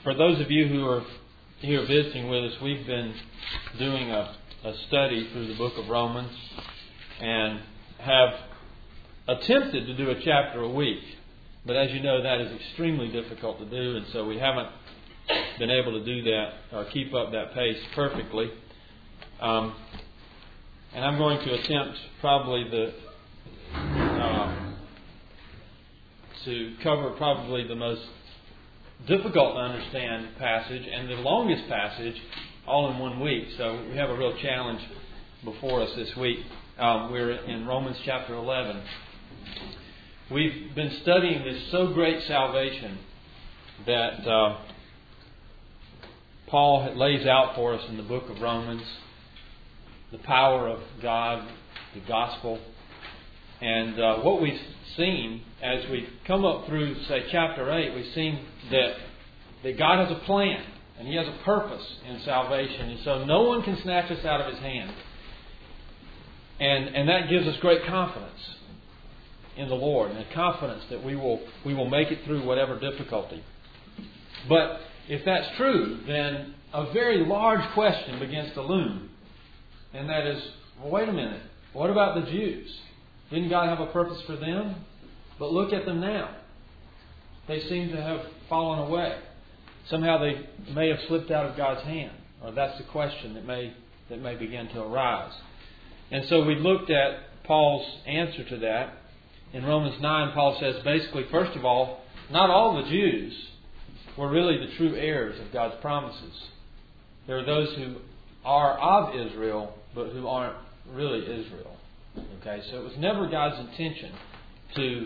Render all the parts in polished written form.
For those of you who are here visiting with us, we've been doing a study through the book of Romans and have attempted to do a chapter a week. But as you know, that is extremely difficult to do, and so we haven't been able to do that or keep up that pace perfectly. And I'm going to attempt probably to cover probably the most difficult to understand passage and the longest passage all in 1 week. So we have a real challenge before us this week. We're in Romans chapter 11. We've been studying this so great salvation that Paul lays out for us in the book of Romans, the power of God, the gospel. And what we've seen as we come up through, say, chapter 8, we've seen that God has a plan and He has a purpose in salvation. And so no one can snatch us out of His hand. And that gives us great confidence in the Lord, and a confidence that we will make it through whatever difficulty. But if that's true, then a very large question begins to loom. And that is, well, wait a minute, what about the Jews? Didn't God have a purpose for them? But look at them now. They seem to have fallen away. Somehow they may have slipped out of God's hand. Or that's the question that may begin to arise. And so we looked at Paul's answer to that. In Romans 9, Paul says basically, first of all, not all the Jews were really the true heirs of God's promises. There are those who are of Israel, but who aren't really Israel. Okay, so it was never God's intention to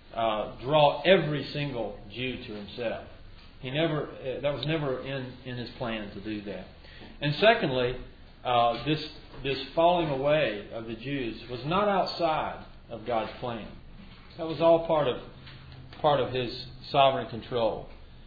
draw every single Jew to Himself. That was never in His plan to do that. And secondly, this falling away of the Jews was not outside of God's plan. That was all part of His sovereign control.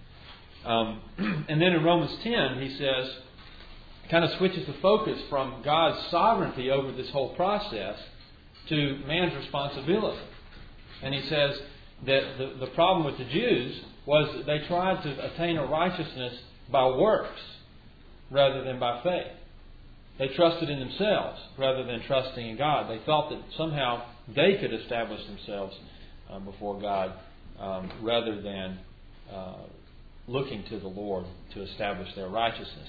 And then in Romans 10, he says, kind of switches the focus from God's sovereignty over this whole process to man's responsibility. And he says that the problem with the Jews was that they tried to attain a righteousness by works rather than by faith. They trusted in themselves rather than trusting in God. They thought that somehow they could establish themselves before God rather than looking to the Lord to establish their righteousness.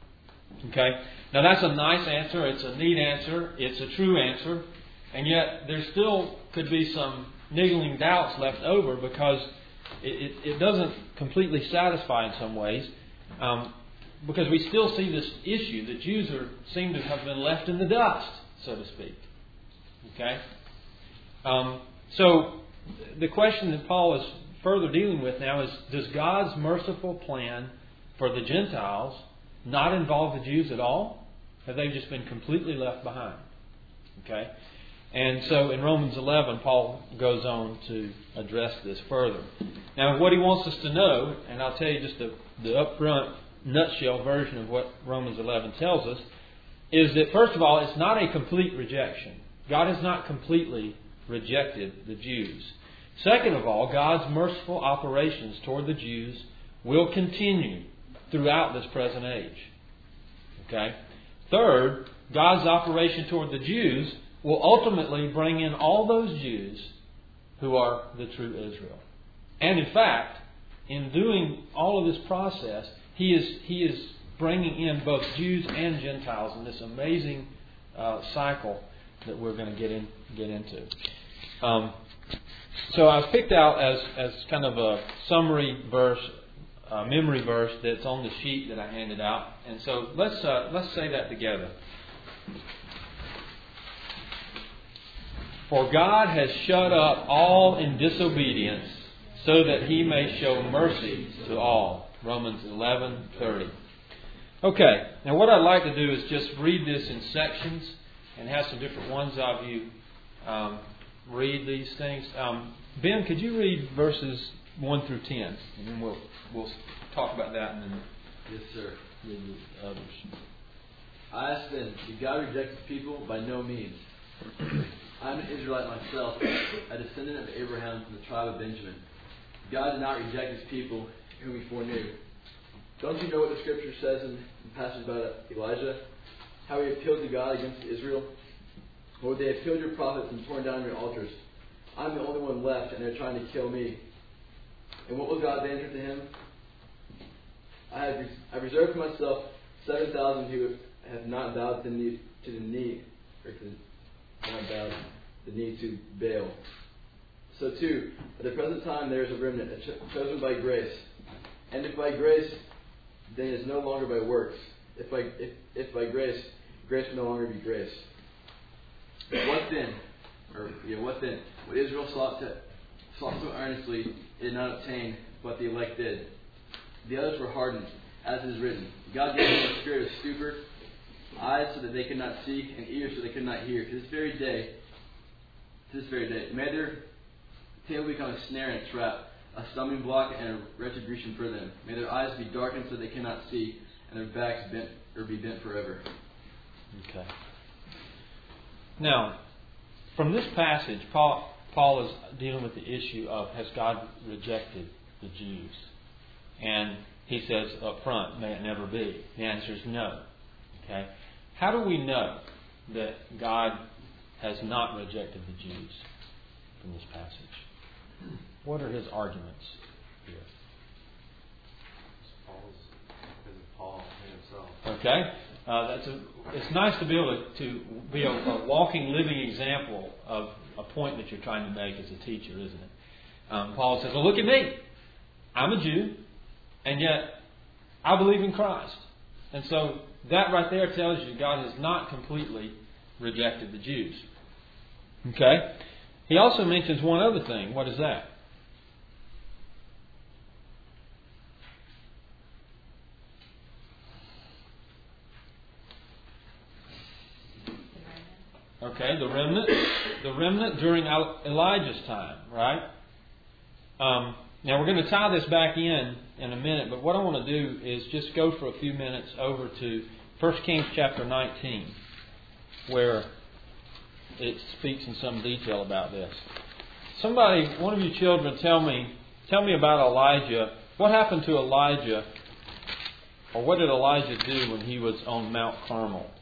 Okay? Now that's a nice answer. It's a neat answer. It's a true answer. And yet there still could be some niggling doubts left over because it doesn't completely satisfy in some ways. Because we still see this issue that Jews seem to have been left in the dust, so to speak. Okay? So the question that Paul is further dealing with now is, does God's merciful plan for the Gentiles not involve the Jews at all? Have they just been completely left behind? Okay? And so in Romans 11, Paul goes on to address this further. Now, what he wants us to know, and I'll tell you just the upfront nutshell version of what Romans 11 tells us, is that first of all, it's not a complete rejection. God has not completely rejected the Jews. Second of all, God's merciful operations toward the Jews will continue throughout this present age. Okay? Third, God's operation toward the Jews will ultimately bring in all those Jews who are the true Israel. And in fact, in doing all of this process, He is bringing in both Jews and Gentiles in this amazing cycle that we're going to get into. So I've picked out as kind of a summary verse, memory verse that's on the sheet that I handed out. And so let's say that together. For God has shut up all in disobedience, so that He may show mercy to all. Romans 11:30. Okay, now what I'd like to do is just read this in sections and have some different ones of you read these things. Ben, could you read verses 1 through 10? And then we'll talk about that and then Yes, sir. read the others. I ask then, did God reject His people? By no means. I am an Israelite myself, a descendant of Abraham from the tribe of Benjamin. God did not reject His people whom He foreknew. Don't you know what the Scripture says in the passage about Elijah? How he appealed to God against Israel? Lord, they have killed your prophets and torn down your altars. I'm the only one left, and they're trying to kill me. And what was God's answer to him? I have reserved for myself 7,000 who have not bowed the knee to Baal. So too, at the present time there is a remnant, chosen by grace. And if by grace, then it is no longer by works. If by grace, grace will no longer be grace. What then? What Israel sought so earnestly, it did not obtain, but the elect did. The others were hardened, as it is written. God gave them a spirit of stupor, eyes so that they could not see, and ears so they could not hear. To this very day, may their table become a snare and a trap, a stumbling block and a retribution for them. May their eyes be darkened so they cannot see, and their backs be bent forever. Okay. Now, from this passage, Paul is dealing with the issue of, has God rejected the Jews? And he says up front, may it never be. The answer is no. Okay. How do we know that God has not rejected the Jews from this passage? What are his arguments here? Because of Paul himself. Okay. It's nice to be able to be a walking, living example of a point that you're trying to make as a teacher, isn't it? Paul says, well, look at me. I'm a Jew, and yet I believe in Christ. And so that right there tells you God has not completely rejected the Jews. Okay? He also mentions one other thing. What is that? Okay, the remnant during Elijah's time, right? Now we're going to tie this back in a minute, but what I want to do is just go for a few minutes over to 1 Kings chapter 19, where it speaks in some detail about this. Somebody, one of you children, tell me about Elijah. What happened to Elijah, or what did Elijah do when he was on Mount Carmel?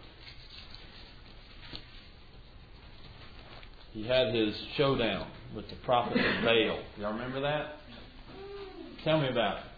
He had his showdown with the prophet of Baal. Y'all remember that? Tell me about it.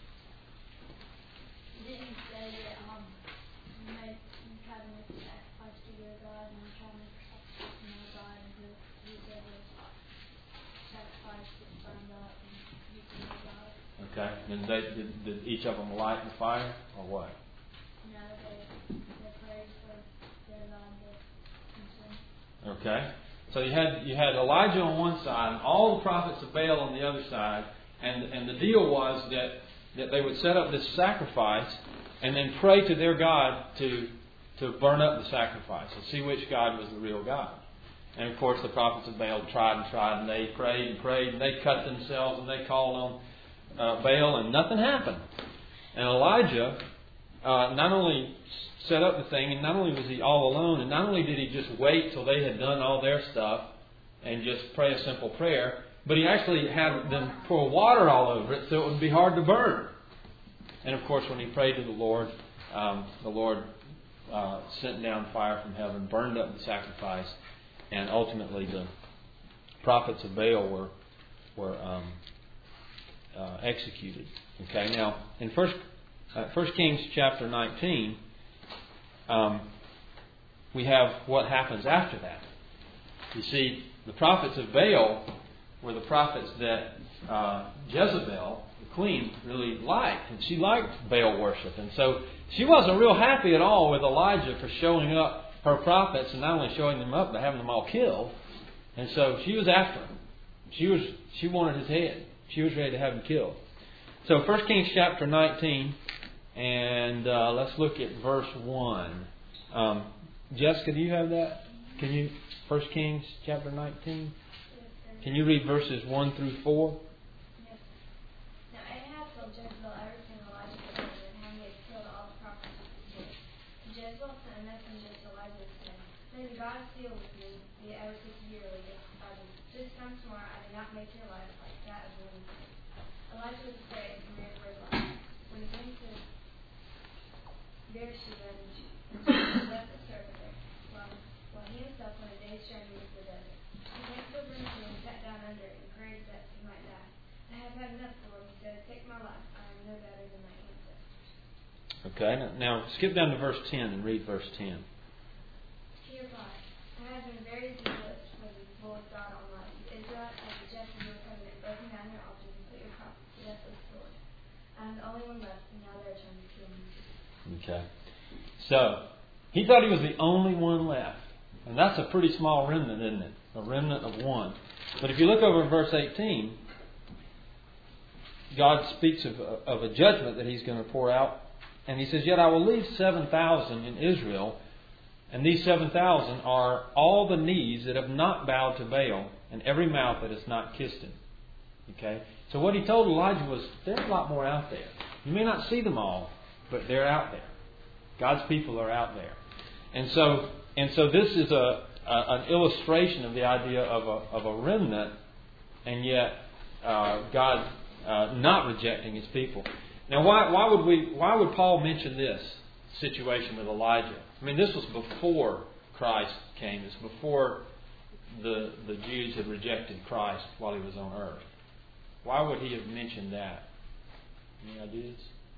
Didn't he say that you try to make a sacrifice to your God, and you try to make a sacrifice to my God, and he said his sacrifice gets burned up, and you can know God? Okay. And did each of them light the fire, or what? No, they prayed for their God to consume. Okay. So you had Elijah on one side and all the prophets of Baal on the other side, and the deal was that they would set up this sacrifice and then pray to their God to burn up the sacrifice and see which God was the real God. And of course the prophets of Baal tried, and they prayed, and they cut themselves and they called on Baal, and nothing happened. And Elijah not only set up the thing, and not only was he all alone, and not only did he just wait till they had done all their stuff and just pray a simple prayer, but he actually had them pour water all over it so it would be hard to burn. And of course when he prayed to the Lord sent down fire from heaven, burned up the sacrifice, and ultimately the prophets of Baal were executed. Okay, now in 1 Kings chapter 19, we have what happens after that. You see, the prophets of Baal were the prophets that Jezebel, the queen, really liked. And she liked Baal worship. And so she wasn't real happy at all with Elijah for showing up her prophets, and not only showing them up, but having them all killed. And so she was after him. She wanted his head. She was ready to have him killed. So 1 Kings chapter 19, and let's look at verse 1. Jessica, do you have that? Can you, 1 Kings chapter 19? Can you read verses 1 through 4? Yes. Now Ahab told Jezebel everything Elijah had done, and how he had killed all the prophets of the Lord. Jezebel sent a messenger to Elijah and said, "May the God deal with you, be it ever so severely, if this time tomorrow I do not make your life like that of the wicked." Elijah was afraid and ran for his life. When he came Beersheba, and Jesus left the servant there, while he himself went a day's journey into the desert. He went to a broom tree and sat down under it, and prayed that he might die. I have had enough, Lord, he said. Take my life. I am no better than my ancestors. Okay, now skip down to verse 10 and read verse 10. He replied, I have been very zealous for the Lord God Almighty. The Israelites have rejected your covenant, broken down your altars, and put your prophets to death with the sword. I am the only one left, and now they are trying to kill me. Okay. So, he thought he was the only one left. And that's a pretty small remnant, isn't it? A remnant of one. But if you look over in verse 18, God speaks of a judgment that He's going to pour out. And He says, Yet I will leave 7,000 in Israel, and these 7,000 are all the knees that have not bowed to Baal, and every mouth that has not kissed Him. Okay? So what He told Elijah was, there's a lot more out there. You may not see them all, but they're out there. God's people are out there. And so this is an illustration of the idea of a remnant, and yet God not rejecting His people. Now, why would Paul mention this situation with Elijah? I mean, this was before Christ came. It's before the Jews had rejected Christ while He was on earth. Why would he have mentioned that? Any ideas?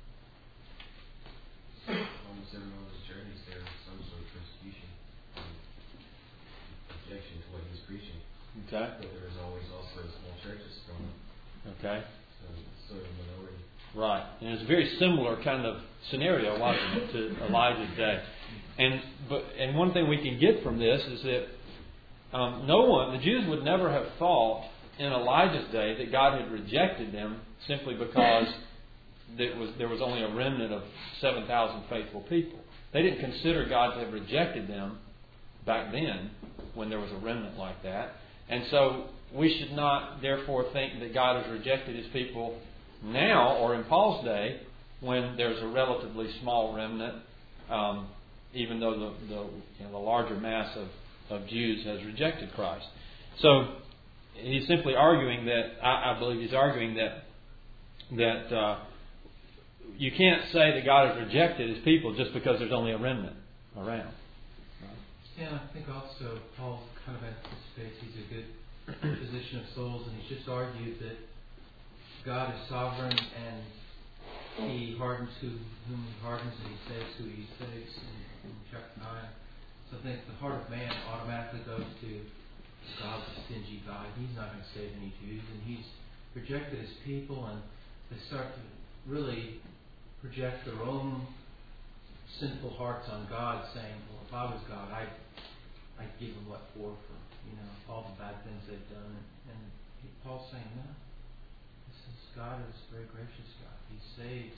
Almost every one of his journeys there was some sort of persecution, objection to what he was preaching. Okay. But there was always also small churches growing up. Okay. So it's sort of a minority. Right. And it's a very similar kind of scenario, wasn't it, to Elijah's day. And one thing we can get from this is that the Jews would never have thought in Elijah's day that God had rejected them simply because there was only a remnant of 7,000 faithful people. They didn't consider God to have rejected them back then when there was a remnant like that. And so we should not therefore think that God has rejected His people now or in Paul's day when there's a relatively small remnant, even though the larger mass of Jews has rejected Christ. So he's simply arguing that, I believe he's arguing that you can't say that God has rejected His people just because there's only a remnant around. Yeah, I think also Paul kind of anticipates he's a good physician of souls, and he's just argued that God is sovereign and He hardens whom He hardens, and He saves who He saves in chapter 9. So I think the heart of man automatically goes to God's a stingy God. He's not going to save any Jews, and He's rejected His people, and they start to really project their own sinful hearts on God, saying, well, if I was God, I'd give them what for all the bad things they've done. And Paul's saying, no. God is a very gracious God. He saves.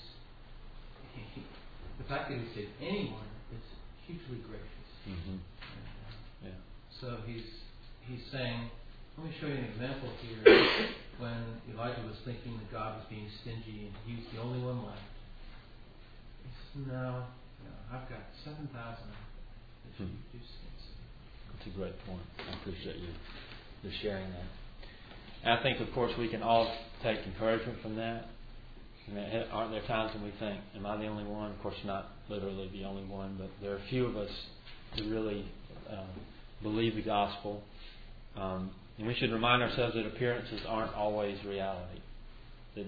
The fact that He saves anyone is hugely gracious. Mm-hmm. And, so he's saying, let me show you an example here. When Elijah was thinking that God was being stingy and He was the only one left, he says, no, I've got 7,000 that you do things. That's a great point. I appreciate you sharing that. And I think, of course, we can all take encouragement from that. I mean, aren't there times when we think, am I the only one? Of course, not literally the only one, but there are a few of us who really believe the gospel. And we should remind ourselves that appearances aren't always reality. That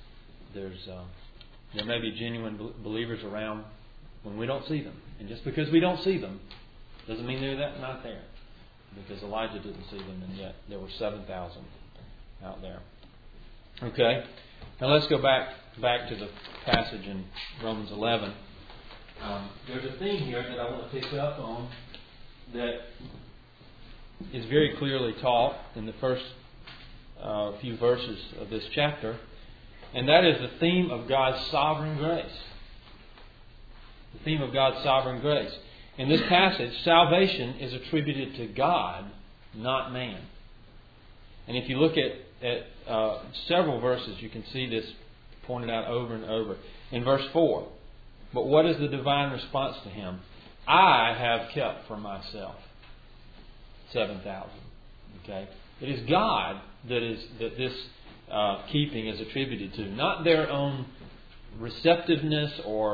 there may be genuine believers around when we don't see them. And just because we don't see them doesn't mean they're not there. Because Elijah didn't see them, and yet there were 7,000 out there. Okay. Now let's go back to the passage in Romans 11. There's a theme here that I want to pick up on that is very clearly taught in the first few verses of this chapter, and that is the theme of God's sovereign grace. The theme of God's sovereign grace. In this passage, salvation is attributed to God, not man. And if you look at several verses, you can see this pointed out over and over. In verse 4, but what is the divine response to him? I have kept for myself 7,000. Okay, it is God that this keeping is attributed to, not their own receptiveness or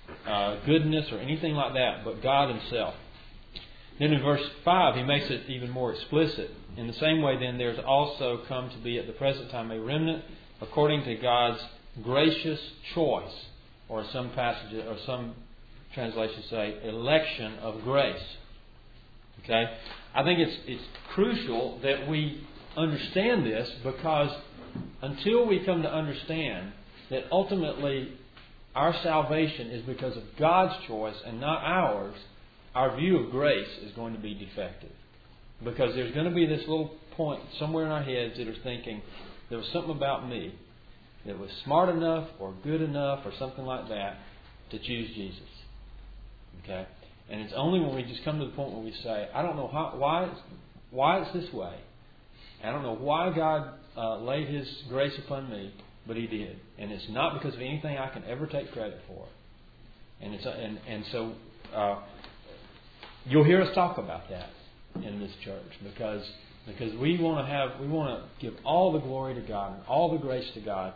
goodness or anything like that, but God Himself. Then in verse 5, he makes it even more explicit. In the same way, then, there's also come to be at the present time a remnant according to God's gracious choice, or some passages, or some translations say, election of grace. Okay? I think it's crucial that we understand this, because until we come to understand that ultimately our salvation is because of God's choice and not ours, our view of grace is going to be defective. Because there's going to be this little point somewhere in our heads that are thinking, there was something about me that was smart enough or good enough or something like that to choose Jesus. Okay? And it's only when we just come to the point where we say, I don't know why it's this way. I don't know why God laid His grace upon me, but He did. And it's not because of anything I can ever take credit for. And so you'll hear us talk about that in this church, because we want to give all the glory to God and all the grace to God,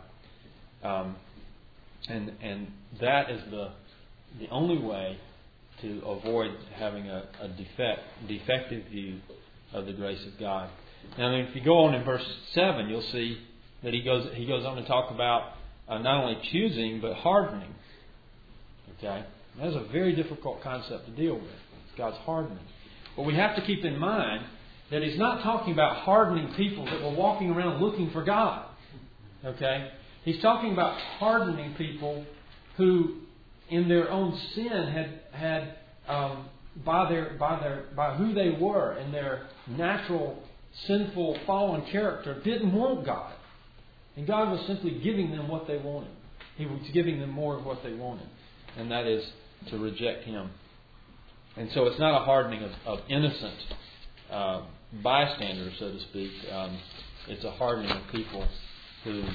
and that is the only way to avoid having a defective view of the grace of God. Now, if you go on in verse 7, you'll see that he goes on to talk about not only choosing but hardening. Okay, that's a very difficult concept to deal with. It's God's hardening. But we have to keep in mind that He's not talking about hardening people that were walking around looking for God. Okay, He's talking about hardening people who, in their own sin, had by who they were and their natural sinful fallen character, didn't want God, and God was simply giving them what they wanted. He was giving them more of what they wanted, and that is to reject Him. And so it's not a hardening of innocent bystanders, so to speak. It's a hardening of people who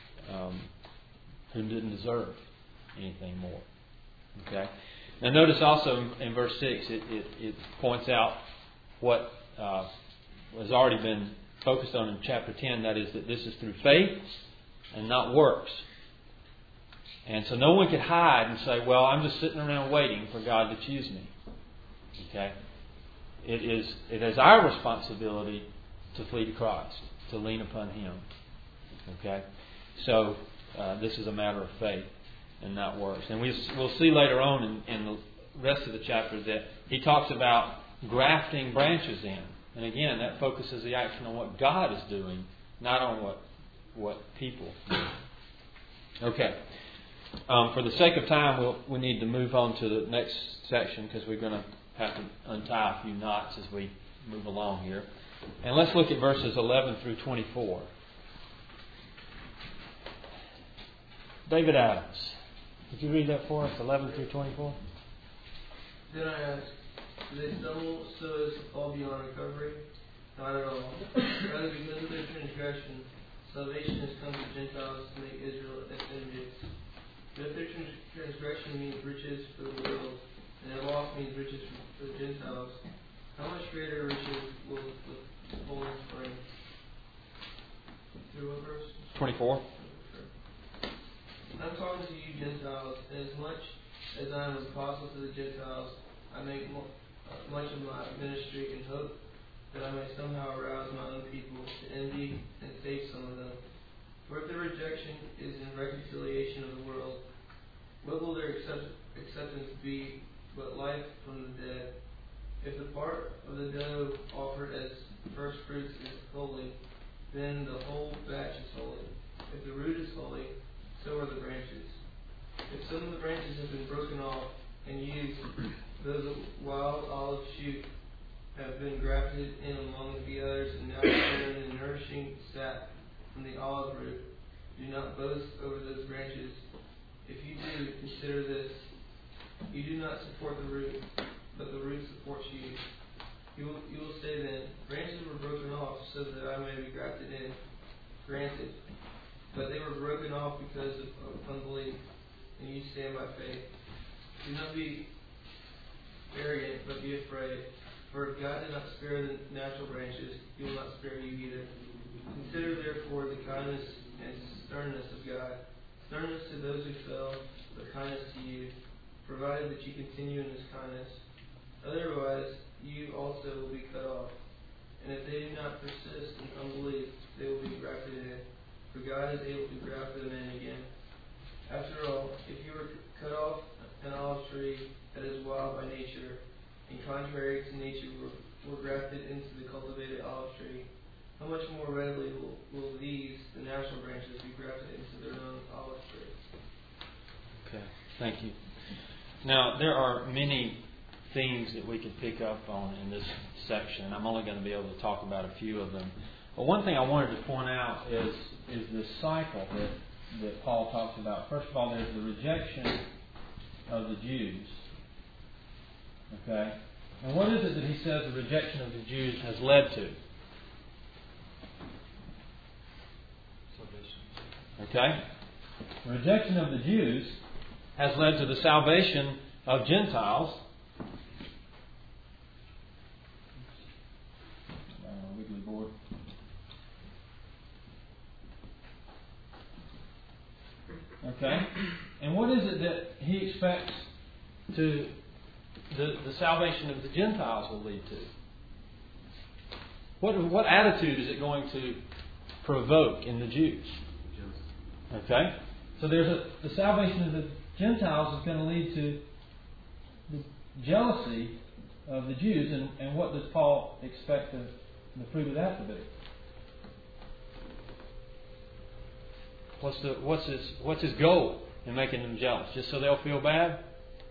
didn't deserve anything more. Okay. Now notice also in verse 6, it points out what has already been focused on in chapter 10. That is that this is through faith and not works. And so no one could hide and say, well, I'm just sitting around waiting for God to choose me. Okay? It is our responsibility to flee to Christ, to lean upon Him. Okay? So this is a matter of faith and not works. And we'll see later on in the rest of the chapter that he talks about grafting branches in. And again, that focuses the action on what God is doing, not on what people do. Okay. For the sake of time, we need to move on to the next section, because we're going to have to untie a few knots as we move along here. And let's look at verses 11 through 24. David Adams, would you read that for us, 11 through 24? Then I asked, do they stumble so as to fall beyond recovery? Not at all. Rather, because of their transgression, salvation has come to Gentiles to make Israel its enemies. But if their transgression means riches for the world, and their loss means riches for the Gentiles, how much greater riches will the holiness bring? Through what verse? 24. I'm talking to you Gentiles, and as much as I am an apostle to the Gentiles, I make much of my ministry in hope that I may somehow arouse my own people to envy and save some of them. For if their rejection is in reconciliation of the world, what will their acceptance be but life from the dead? If the part of the dough offered as first fruits is holy, then the whole batch is holy. If the root is holy, so are the branches. If some of the branches have been broken off and used, though the wild olive shoot have been grafted in among the others and now bear the nourishing sap from the olive root, do not boast over those branches. If you do, consider this. You do not support the root, but the root supports you. You will say then, branches were broken off so that I may be grafted in. Granted. But they were broken off because of unbelief, and you stand by faith. Do not be arrogant, but be afraid. For if God did not spare the natural branches, He will not spare you either. Consider therefore the kindness and sternness of God. Sternness to those who fell, but kindness to you. provided that you continue in His kindness. Otherwise, you also will be cut off. And if they do not persist in unbelief, they will be grafted in. For God is able to graft them in again. After all, if you were cut off an olive tree that is wild by nature, and contrary to nature were grafted into the cultivated olive tree, how much more readily will these, the natural branches, be grafted into their own olive tree? Okay, thank you. Now, there are many themes that we could pick up on in this section. I'm only going to be able to talk about a few of them. But one thing I wanted to point out is this cycle that Paul talks about. First of all, there's the rejection of the Jews. Okay? And what is it that he says the rejection of the Jews has led to? Okay? The rejection of the Jews has led to the salvation of Gentiles. Wiggly board. Okay? And what is it that he expects to the salvation of the Gentiles will lead to? What attitude is it going to provoke in the Jews? Okay? So there's the salvation of the Gentiles is going to lead to the jealousy of the Jews. And what does Paul expect the fruit of that to be? What's his goal in making them jealous? Just so they'll feel bad?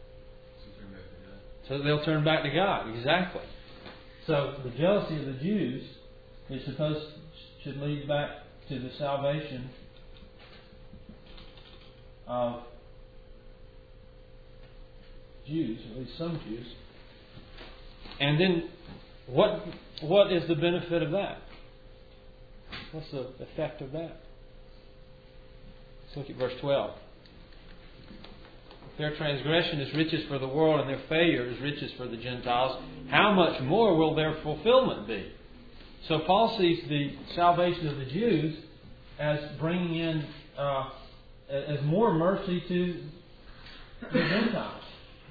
So they'll turn back to God. Exactly. So the jealousy of the Jews should lead back to the salvation of Jews, at least some Jews. And then what is the benefit of that? What's the effect of that? Let's look at verse 12. If their transgression is riches for the world and their failure is riches for the Gentiles, how much more will their fulfillment be? So Paul sees the salvation of the Jews as bringing in as more mercy to the Gentiles.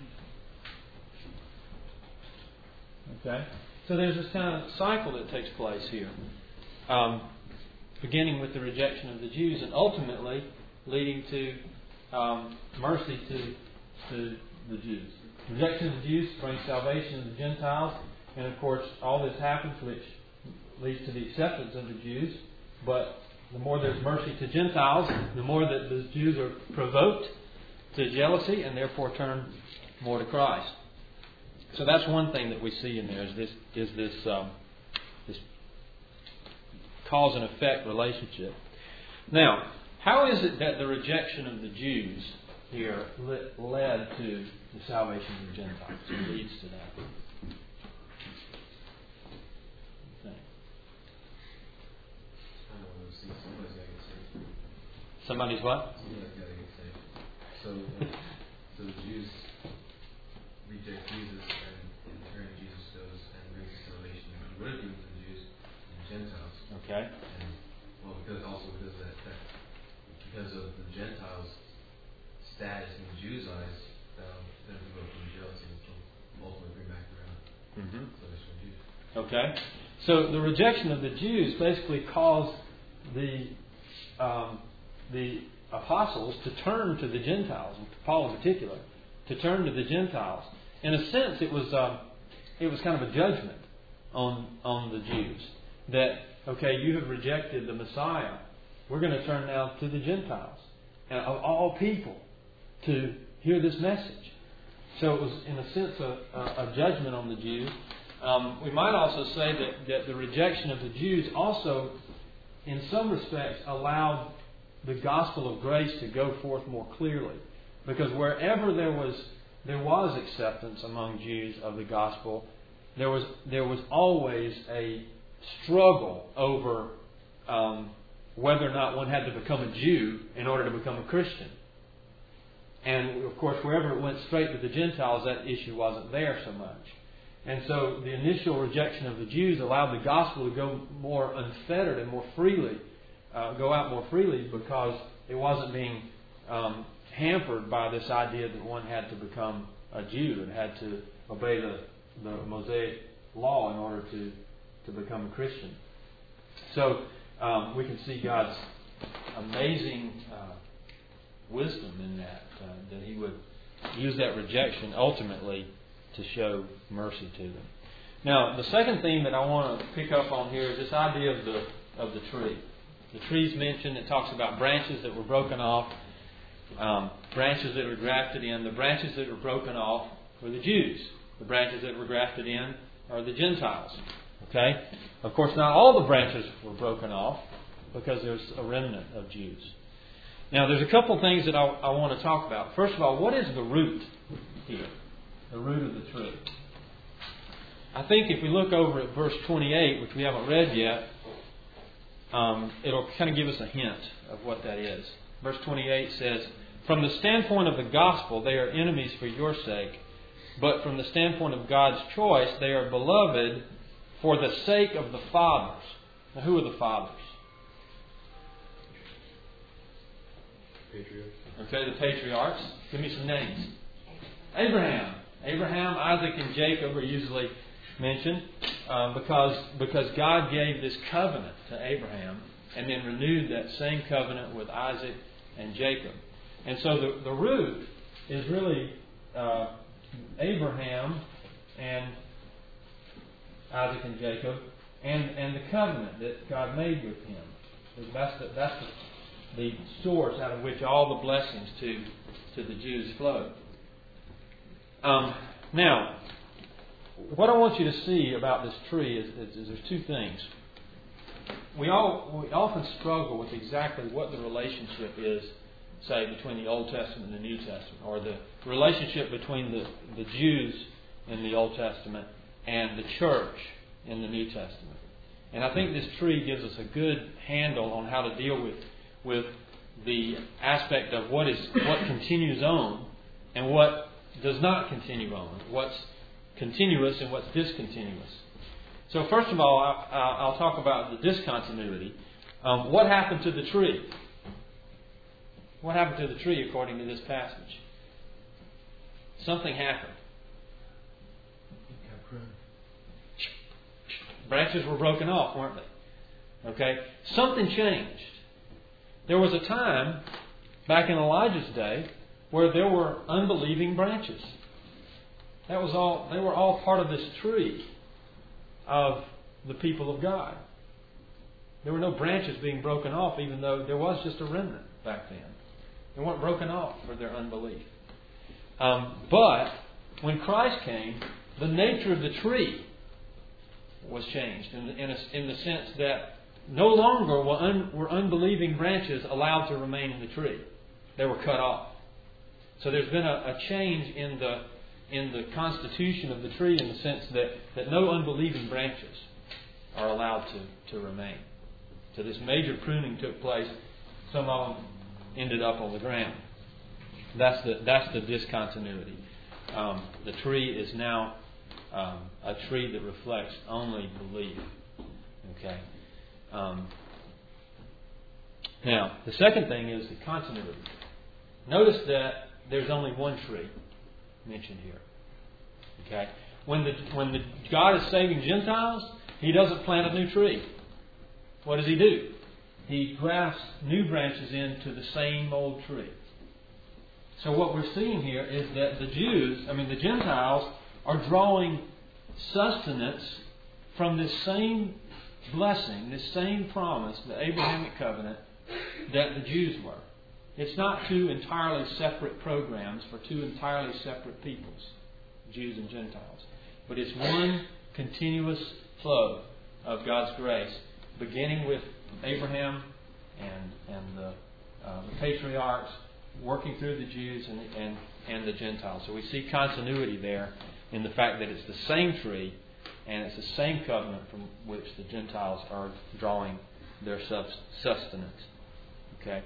Okay? So there's this kind of cycle that takes place here. Beginning with the rejection of the Jews and ultimately leading to mercy to the Jews. Rejection of the Jews brings salvation to the Gentiles. And of course, all this happens which leads to the acceptance of the Jews. But the more there's mercy to Gentiles, the more that the Jews are provoked to jealousy and therefore turn more to Christ. So that's one thing that we see in there is this cause and effect relationship. Now, how is it that the rejection of the Jews here led to the salvation of the Gentiles? It leads to that. Somebody's what? So the Jews reject Jesus, and in turn Jesus goes and brings salvation. He would have given to the Jews and Gentiles. Okay. And because of that, because of the Gentiles' status in the Jews' eyes, then we go from jealousy, which will ultimately bring back around salvation of Jews. Okay. So the rejection of the Jews basically caused the apostles to turn to the Gentiles, Paul in particular, to turn to the Gentiles. In a sense, it was kind of a judgment on the Jews that, okay, you have rejected the Messiah. We're going to turn now to the Gentiles, and of all people, to hear this message. So it was, in a sense, a judgment on the Jews. We might also say that the rejection of the Jews also, in some respects, allowed the gospel of grace to go forth more clearly. Because wherever there was acceptance among Jews of the gospel, there was always a struggle over whether or not one had to become a Jew in order to become a Christian. And of course, wherever it went straight to the Gentiles, that issue wasn't there so much. And so the initial rejection of the Jews allowed the gospel to go more unfettered and more freely, go out more freely, because it wasn't being hampered by this idea that one had to become a Jew and had to obey the Mosaic law in order to become a Christian. So we can see God's amazing wisdom in that He would use that rejection ultimately to show mercy to them. Now, the second theme that I want to pick up on here is this idea of the tree. The tree's mentioned. It talks about branches that were broken off, branches that were grafted in. The branches that were broken off were the Jews. The branches that were grafted in are the Gentiles. Okay? Of course, not all the branches were broken off because there's a remnant of Jews. Now, there's a couple things that I want to talk about. First of all, what is the root here? The root of the tree. I think if we look over at verse 28, which we haven't read yet, it'll kind of give us a hint of what that is. Verse 28 says, "From the standpoint of the gospel, they are enemies for your sake. But from the standpoint of God's choice, they are beloved for the sake of the fathers." Now, who are the fathers? Patriarchs. Okay, the patriarchs. Give me some names. Abraham, Isaac, and Jacob are usually mentioned because God gave this covenant to Abraham and then renewed that same covenant with Isaac and Jacob. And so the root is really Abraham and Isaac and Jacob and the covenant that God made with him. That's the source out of which all the blessings to the Jews flowed. Now, what I want you to see about this tree is there's two things. We often struggle with exactly what the relationship is, say, between the Old Testament and the New Testament, or the relationship between the Jews in the Old Testament and the church in the New Testament. And I think this tree gives us a good handle on how to deal with the aspect of what continues on and what does not continue on, what's continuous and what's discontinuous. So first of all, I'll talk about the discontinuity. What happened to the tree? What happened to the tree according to this passage? Something happened. Branches were broken off, weren't they? Okay? Something changed. There was a time, back in Elijah's day, where there were unbelieving branches. That was all. They were all part of this tree of the people of God. There were no branches being broken off, even though there was just a remnant back then. They weren't broken off for their unbelief. But when Christ came, the nature of the tree was changed in the sense that no longer were unbelieving branches allowed to remain in the tree. They were cut off. So there's been a change in the constitution of the tree in the sense that no unbelieving branches are allowed to remain. So this major pruning took place. Some of them ended up on the ground. That's the discontinuity. The tree is now a tree that reflects only belief. Okay. Now, the second thing is the continuity. Notice that there's only one tree mentioned here. Okay. When God is saving Gentiles, He doesn't plant a new tree. What does He do? He grafts new branches into the same old tree. So what we're seeing here is that the Gentiles, are drawing sustenance from this same blessing, this same promise, the Abrahamic covenant, that the Jews were. It's not two entirely separate programs for two entirely separate peoples, Jews and Gentiles. But it's one continuous flow of God's grace, beginning with Abraham and the patriarchs, working through the Jews and the Gentiles. So we see continuity there in the fact that it's the same tree and it's the same covenant from which the Gentiles are drawing their sustenance. Okay.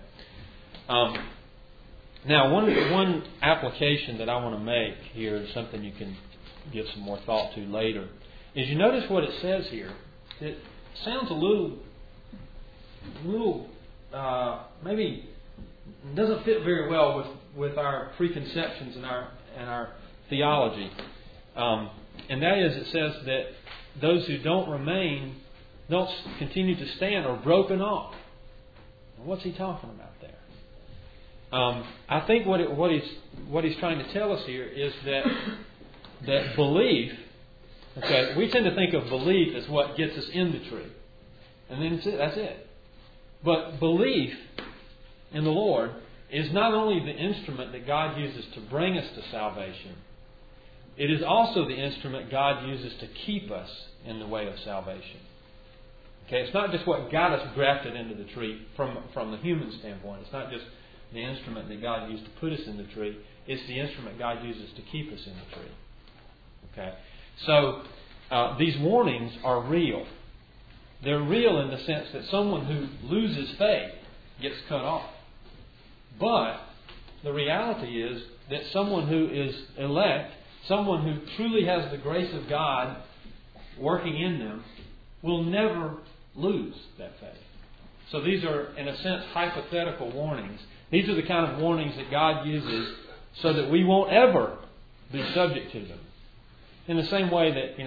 Now, one application that I want to make here is something you can give some more thought to later. Is you notice what it says here? It sounds a little maybe doesn't fit very well with our preconceptions and our theology. And that is, it says that those who don't continue to stand are broken off. And what's he talking about there? I think what he's trying to tell us here is that belief. Okay, we tend to think of belief as what gets us in the tree, and then that's it. But belief in the Lord is not only the instrument that God uses to bring us to salvation, it is also the instrument God uses to keep us in the way of salvation. Okay, it's not just what got us grafted into the tree from the human standpoint. It's not just the instrument that God used to put us in the tree. It's the instrument God uses to keep us in the tree. Okay, so these warnings are real. They're real in the sense that someone who loses faith gets cut off. But the reality is that someone who is elect, someone who truly has the grace of God working in them, will never lose that faith. So these are, in a sense, hypothetical warnings. These are the kind of warnings that God uses so that we won't ever be subject to them. In the same way that,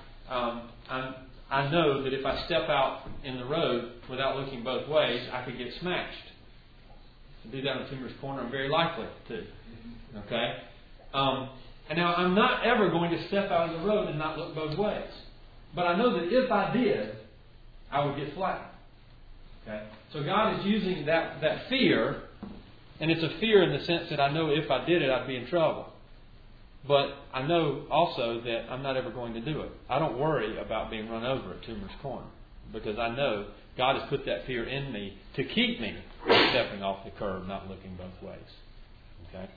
I know that if I step out in the road without looking both ways, I could get smashed. To do that on Tumors Corner, I'm very likely to. Okay? And now I'm not ever going to step out of the road and not look both ways. But I know that if I did, I would get flattened. Okay? So God is using that fear, and it's a fear in the sense that I know if I did it, I'd be in trouble. But I know also that I'm not ever going to do it. I don't worry about being run over at Tumors Corner because I know God has put that fear in me to keep me from stepping off the curb, not looking both ways. Okay?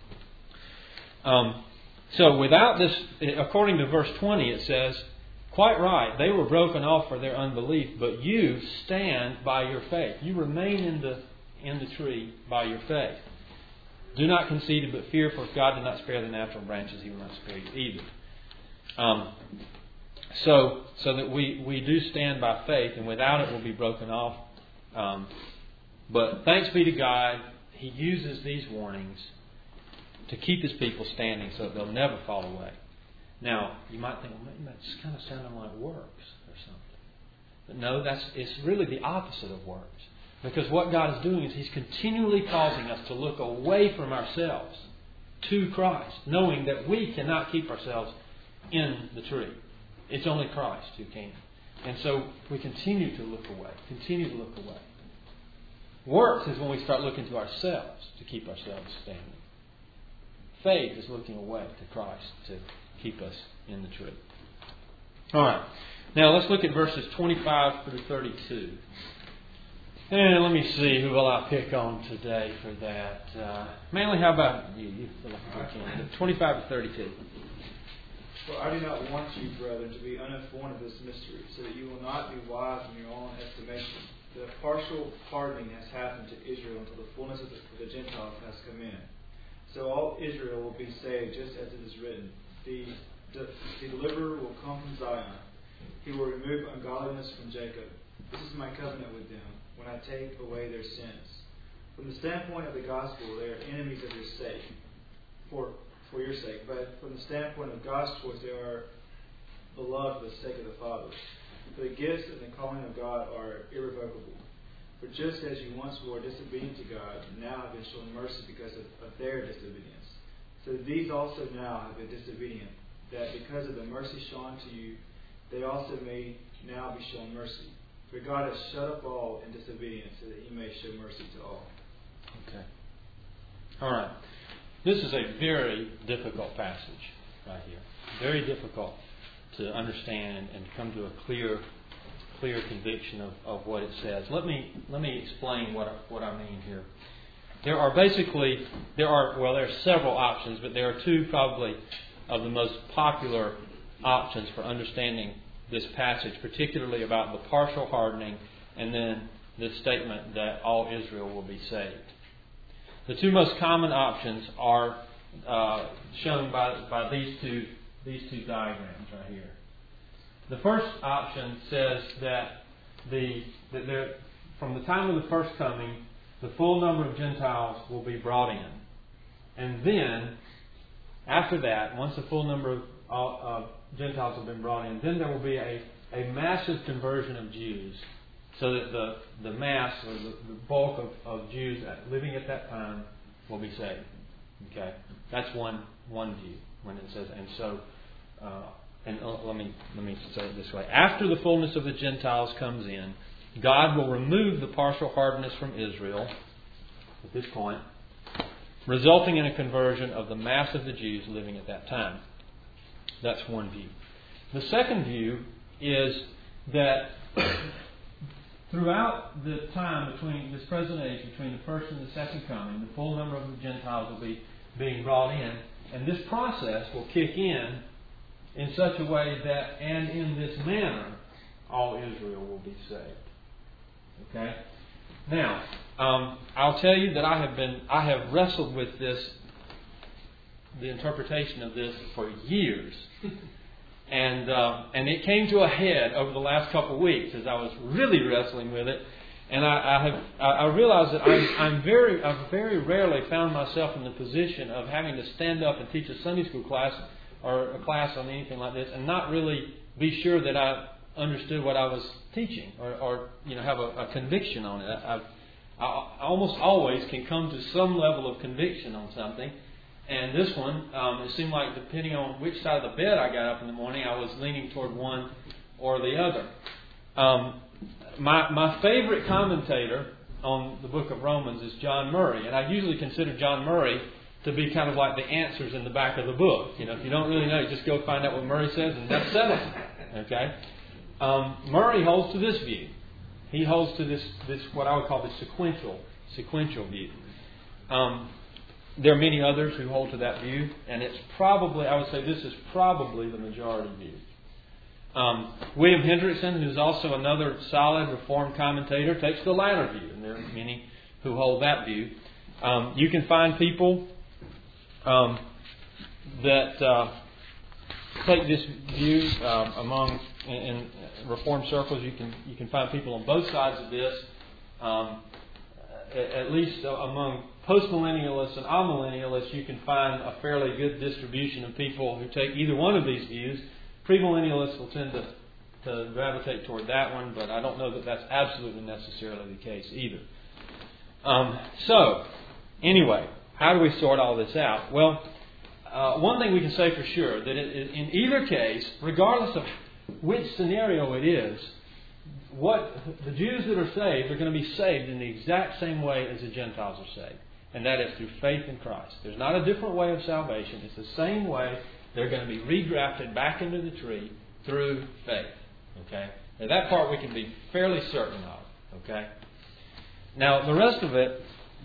So without this, according to verse 20, it says, quite right, they were broken off for their unbelief, but you stand by your faith. You remain in the tree by your faith. Do not concede, but fear, for if God did not spare the natural branches, He will not spare you either. So that we do stand by faith, and without it we'll be broken off. But thanks be to God, He uses these warnings to keep His people standing so that they'll never fall away. Now, you might think, well, that's kind of sounding like works or something. But no, it's really the opposite of works. Because what God is doing is He's continually causing us to look away from ourselves to Christ, knowing that we cannot keep ourselves in the tree. It's only Christ who can. And so we continue to look away, Works is when we start looking to ourselves to keep ourselves standing. Faith is looking away to Christ to keep us in the tree. All right. Now let's look at verses 25 through 32. And let me see, who will I pick on today for that? Manly, how about you? You feel like you can. 25 to 32. For I do not want you, brethren, to be uninformed of this mystery, so that you will not be wise in your own estimation. The partial pardoning has happened to Israel until the fullness of the Gentiles has come in. So all Israel will be saved, just as it is written. The deliverer will come from Zion. He will remove ungodliness from Jacob. This is my covenant with them, when I take away their sins. From the standpoint of the gospel, they are enemies of your sake, for your sake. But from the standpoint of God's choice, they are beloved for the sake of the Father. For the gifts and the calling of God are irrevocable. For just as you once were disobedient to God, now have been shown mercy because of their disobedience. So these also now have been disobedient, that because of the mercy shown to you, they also may now be shown mercy. For God has shut up all in disobedience, so that He may show mercy to all. Okay. All right. This is a very difficult passage right here. Very difficult to understand and to come to a clear conviction of what it says. Let me explain what I mean here. There are several options, but there are two probably of the most popular options for understanding this passage, particularly about the partial hardening and then this statement that all Israel will be saved. The two most common options are shown by these two diagrams right here. The first option says that from the time of the first coming, the full number of Gentiles will be brought in. And then, after that, once the full number of Gentiles have been brought in, then there will be a massive conversion of Jews, so that the mass or the bulk of Jews living at that time will be saved. Okay, that's one view when it says, and so, let me say it this way: after the fullness of the Gentiles comes in, God will remove the partial hardness from Israel at this point, resulting in a conversion of the mass of the Jews living at that time. That's one view. The second view is that throughout the time between this present age, between the first and the second coming, the full number of the Gentiles will be being brought in, and this process will kick in such a way that, and in this manner, all Israel will be saved. Okay? Now, I'll tell you that I have wrestled with this, the interpretation of this, for years. And it came to a head over the last couple of weeks as I was really wrestling with it, and I realized that I've very rarely found myself in the position of having to stand up and teach a Sunday school class or a class on anything like this, and not really be sure that I understood what I was teaching or have a conviction on it. I almost always can come to some level of conviction on something. And this one, it seemed like depending on which side of the bed I got up in the morning, I was leaning toward one or the other. My favorite commentator on the book of Romans is John Murray. And I usually consider John Murray to be kind of like the answers in the back of the book. If you don't really know, you just go find out what Murray says and that's settled. Okay? Murray holds to this view. He holds to this what I would call the sequential view. There are many others who hold to that view, and it's probably, I would say this is probably the majority view. William Hendrickson, who's also another solid Reformed commentator, takes the latter view, and there are many who hold that view. You can find people that take this view in Reformed circles. You can find people on both sides of this. At least among postmillennialists and amillennialists, you can find a fairly good distribution of people who take either one of these views. Premillennialists will tend to gravitate toward that one, but I don't know that that's absolutely necessarily the case either. So, anyway, how do we sort all this out? Well, one thing we can say for sure, that in either case, regardless of which scenario it is, what the Jews that are saved are going to be saved in the exact same way as the Gentiles are saved. And that is through faith in Christ. There's not a different way of salvation. It's the same way. They're going to be regrafted back into the tree through faith. Okay? Now that part we can be fairly certain of. Okay? Now the rest of it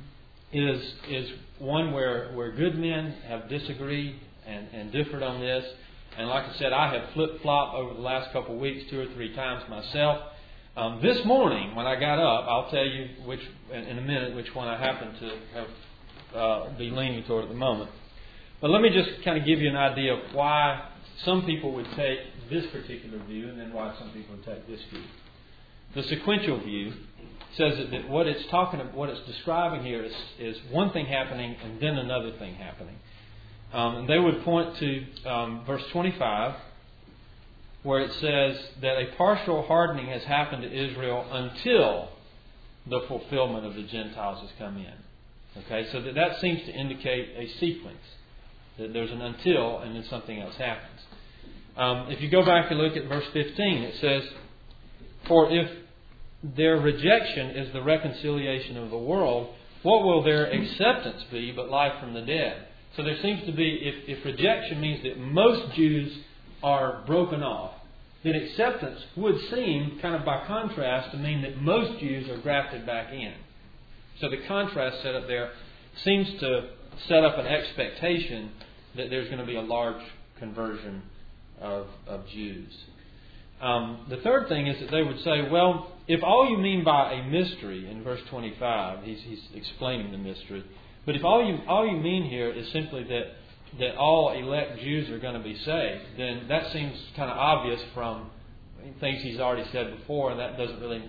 is one where good men have disagreed and differed on this. And like I said, I have flip-flopped over the last couple of weeks 2 or 3 times myself. This morning, when I got up, I'll tell you in a minute which one I happen to have be leaning toward at the moment. But let me just kind of give you an idea of why some people would take this particular view and then why some people would take this view. The sequential view says that what it's describing here is one thing happening and then another thing happening. And they would point to verse 25, where it says that a partial hardening has happened to Israel until the fulfillment of the Gentiles has come in. Okay, so that seems to indicate a sequence. That there's an until and then something else happens. If you go back and look at verse 15, it says, "For if their rejection is the reconciliation of the world, what will their acceptance be but life from the dead?" So there seems to be, if rejection means that most Jews are broken off, then acceptance would seem, kind of by contrast, to mean that most Jews are grafted back in. So the contrast set up there seems to set up an expectation that there's going to be a large conversion of Jews. The third thing is that they would say, well, if all you mean by a mystery, in verse 25, he's explaining the mystery, but if all you mean here is simply that all elect Jews are going to be saved, then that seems kind of obvious from things he's already said before, and that doesn't really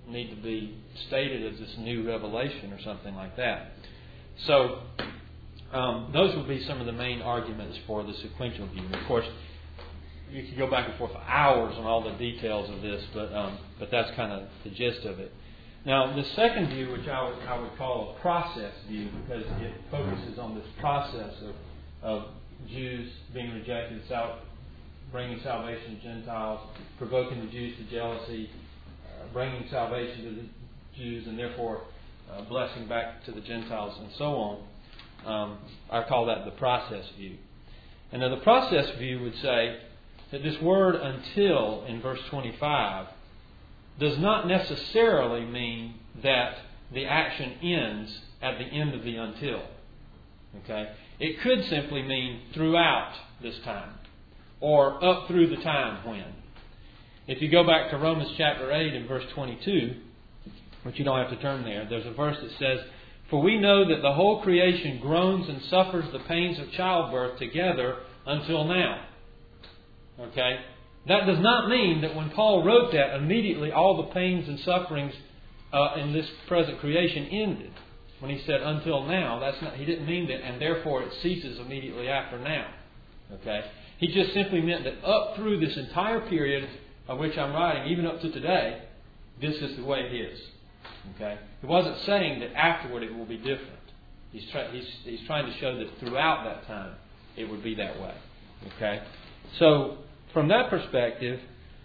need to be stated as this new revelation or something like that. So those would be some of the main arguments for the sequential view. And of course, you could go back and forth for hours on all the details of this, but that's kind of the gist of it. Now, the second view, which I would call a process view, because it focuses on this process of Jews being rejected, bringing salvation to Gentiles, provoking the Jews to jealousy, bringing salvation to the Jews, and therefore blessing back to the Gentiles, and so on. I call that the process view. And now the process view would say that this word "until" in verse 25 does not necessarily mean that the action ends at the end of the "until." Okay? It could simply mean throughout this time, or up through the time when. If you go back to Romans chapter 8 and verse 22, which you don't have to turn there, there's a verse that says, "For we know that the whole creation groans and suffers the pains of childbirth together until now." Okay? That does not mean that when Paul wrote that, immediately all the pains and sufferings in this present creation ended. When he said "until now," he didn't mean that, and therefore it ceases immediately after now. Okay? He just simply meant that up through this entire period of which I'm writing, even up to today, this is the way it is. Okay? He wasn't saying that afterward it will be different. He's trying to show that throughout that time it would be that way. Okay? So, from that perspective,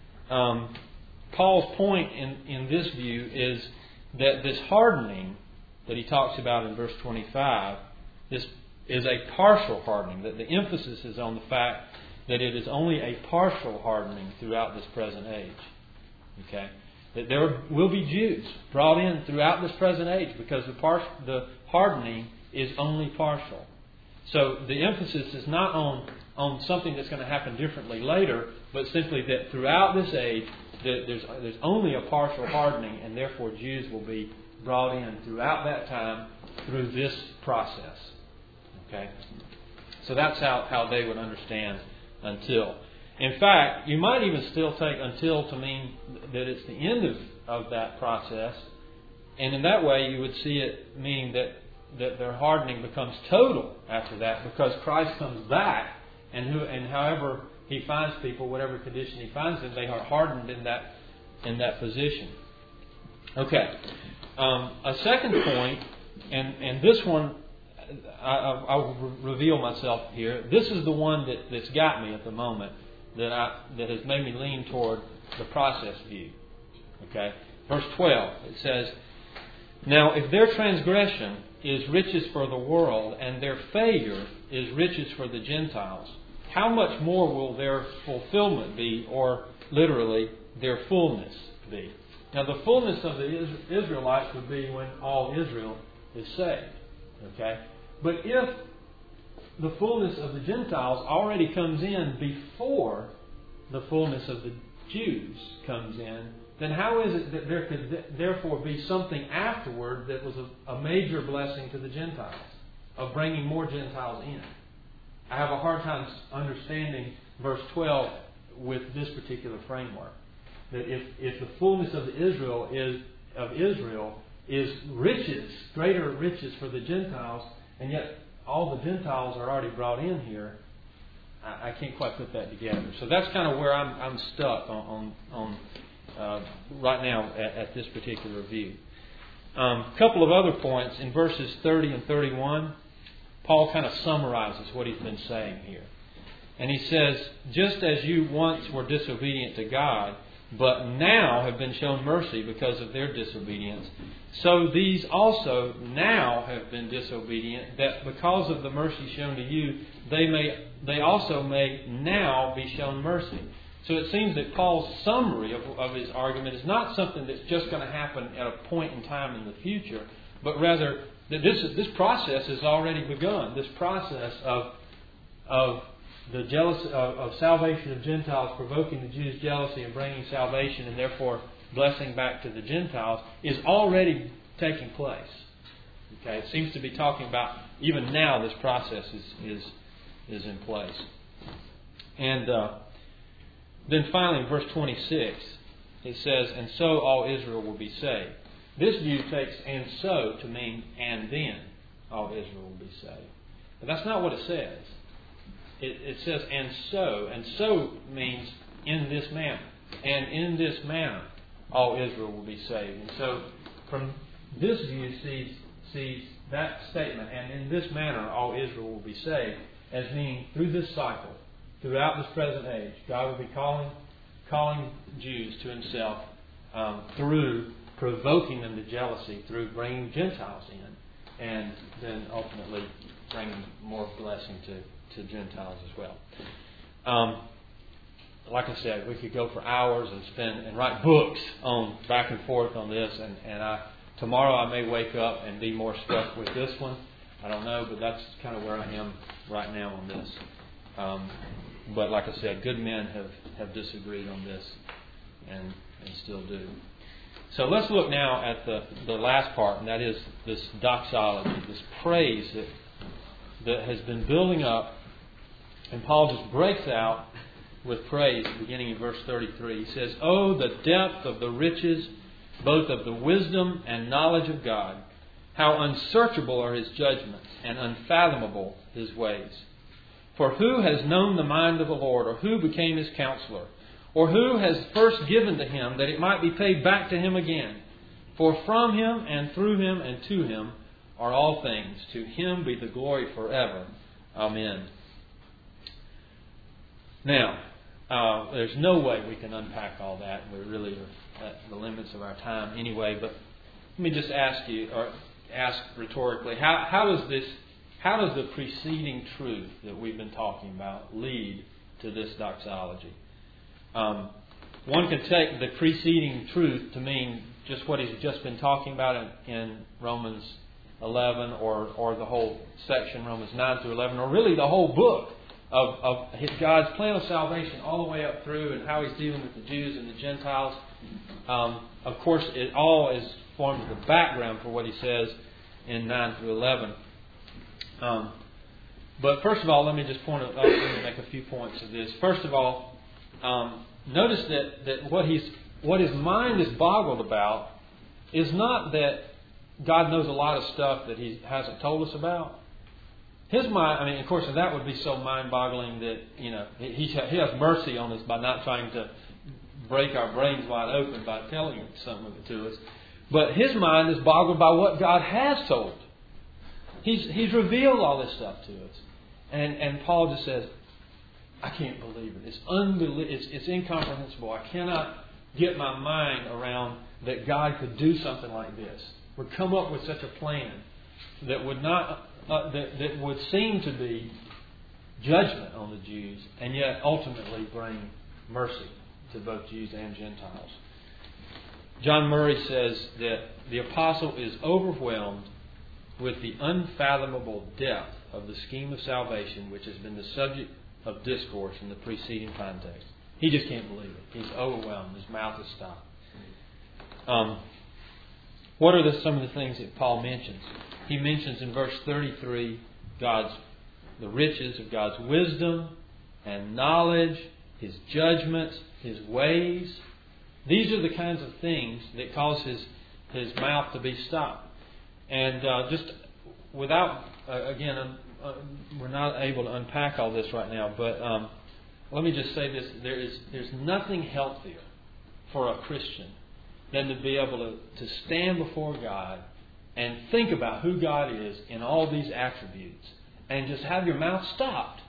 Paul's point in this view is that this hardening that he talks about in verse 25, this is a partial hardening. That the emphasis is on the fact that it is only a partial hardening throughout this present age. Okay? That there will be Jews brought in throughout this present age because the hardening is only partial. So the emphasis is not on something that's going to happen differently later, but simply that throughout this age there's only a partial hardening, and therefore Jews will be brought in throughout that time through this process. Okay? So that's how they would understand "until." In fact, you might even still take "until" to mean that it's the end of that process, and in that way you would see it meaning that their hardening becomes total after that, because Christ comes back, and however He finds people, whatever condition He finds them, they are hardened in that position. Okay. A second point, and this one I'll reveal myself here. This is the one that's got me at the moment, that has made me lean toward the process view. Okay, verse 12, it says, "Now if their transgression is riches for the world, and their failure is riches for the Gentiles, how much more will their fulfillment be," or literally, their fullness be? Now the fullness of the Israelites would be when all Israel is saved. Okay? But if the fullness of the Gentiles already comes in before the fullness of the Jews comes in, then how is it that there could therefore be something afterward that was a major blessing to the Gentiles, of bringing more Gentiles in? I have a hard time understanding verse 12 with this particular framework. That if the fullness of Israel is riches, greater riches for the Gentiles, and yet all the Gentiles are already brought in here, I can't quite put that together. So that's kind of where I'm stuck on right now at this particular view. A couple of other points. In verses 30 and 31, Paul kind of summarizes what he's been saying here. And he says, "Just as you once were disobedient to God, but now have been shown mercy because of their disobedience, so these also now have been disobedient, that because of the mercy shown to you, they also may now be shown mercy." So it seems that Paul's summary of his argument is not something that's just going to happen at a point in time in the future, but rather that this process has already begun. This process of the jealousy of salvation of Gentiles, provoking the Jews' jealousy and bringing salvation, and therefore blessing back to the Gentiles, is already taking place. Okay, it seems to be talking about even now this process is in place. And then finally, in verse 26, it says, and so all Israel will be saved. This view takes and so to mean and then all Israel will be saved. But that's not what it says. It says and so means in this manner. And in this manner all Israel will be saved. And so from this view sees that statement, and in this manner all Israel will be saved, as meaning through this cycle, throughout this present age, God will be calling Jews to Himself through provoking them to jealousy, through bringing Gentiles in, and then ultimately bringing more blessing to Gentiles as well. Like I said, we could go for hours and write books on back and forth on this, and tomorrow I may wake up and be more struck with this one. I don't know, but that's kind of where I am right now on this. But like I said, good men have disagreed on this and still do. So let's look now at the last part, and that is this doxology, this praise that has been building up. And Paul just breaks out with praise beginning in verse 33. He says, "Oh, the depth of the riches, both of the wisdom and knowledge of God! How unsearchable are His judgments and unfathomable His ways! For who has known the mind of the Lord, or who became His counselor? Or who has first given to Him, that it might be paid back to Him again? For from Him and through Him and to Him are all things. To Him be the glory forever. Amen." Now, there's no way we can unpack all that. We really are at the limits of our time anyway. But let me just ask you, or ask rhetorically, how does the preceding truth that we've been talking about lead to this doxology? One can take the preceding truth to mean just what he's just been talking about in Romans 11, or the whole section, Romans 9 through 11, or really the whole book of God's plan of salvation all the way up through, and how He's dealing with the Jews and the Gentiles. Of course, it all is formed the background for what he says in 9 through 11. But first of all, let me just let me make a few points of this. First of all, notice that what his mind is boggled about is not that God knows a lot of stuff that He hasn't told us about. His mind, of course, that would be so mind-boggling that He has mercy on us by not trying to break our brains wide open by telling some of it to us. But His mind is boggled by what God has told. He's revealed all this stuff to us, and Paul just says, "I can't believe it. It's incomprehensible. I cannot get my mind around that God could do something like this. Would come up with such a plan that would not that would seem to be judgment on the Jews, and yet ultimately bring mercy to both Jews and Gentiles." John Murray says that the apostle is overwhelmed with the unfathomable depth of the scheme of salvation which has been the subject of discourse in the preceding context. He just can't believe it. He's overwhelmed. His mouth is stopped. What are some of the things that Paul mentions? He mentions in verse 33 the riches of God's wisdom and knowledge, His judgments, His ways. These are the kinds of things that cause his mouth to be stopped. And just without, we're not able to unpack all this right now, but let me just say this. There's nothing healthier for a Christian than to be able to stand before God and think about who God is in all these attributes, and just have your mouth stopped.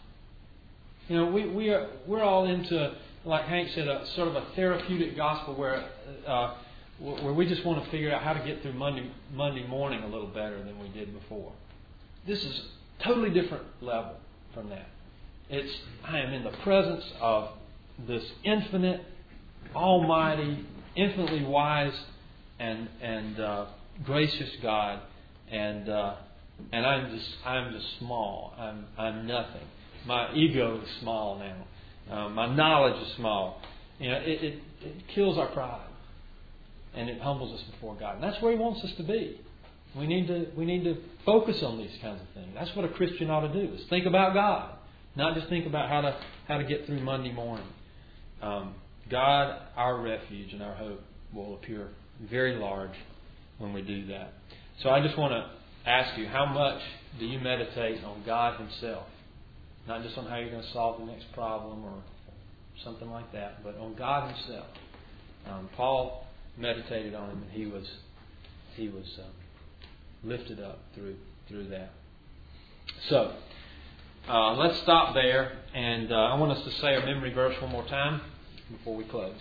We're all into, like Hank said, a sort of a therapeutic gospel where we just want to figure out how to get through Monday morning a little better than we did before. This is a totally different level from that. I am in the presence of this infinite, almighty, infinitely wise and gracious God, and I'm just small. I'm nothing. My ego is small now. My knowledge is small. It kills our pride, and it humbles us before God. And that's where He wants us to be. We need to focus on these kinds of things. That's what a Christian ought to do: is think about God, not just think about how to get through Monday morning. God, our refuge and our hope, will appear very large when we do that. So I just want to ask you, how much do you meditate on God Himself? Not just on how you're going to solve the next problem or something like that, but on God Himself. Paul meditated on Him, and he was lifted up through that. So let's stop there, and I want us to say our memory verse one more time before we close.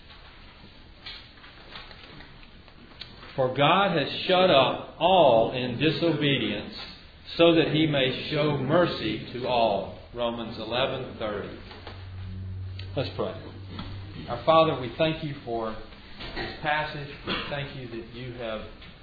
For God has shut up all in disobedience, so that He may show mercy to all. Romans 11:30. Let's pray. Our Father, we thank You for this passage. We thank You that You have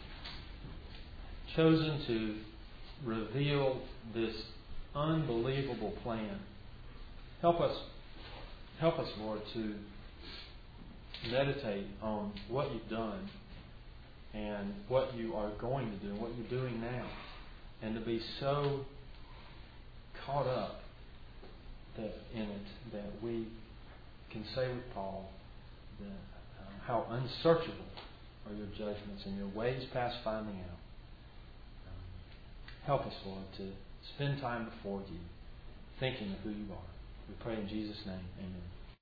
chosen to reveal this unbelievable plan. Help us, Lord, to meditate on what You've done and what You are going to do and what You're doing now, and to be so caught up in it that we can say with Paul that how unsearchable are Your judgments and Your ways past finding out. Help us, Lord, to spend time before You, thinking of who You are. We pray in Jesus' name. Amen.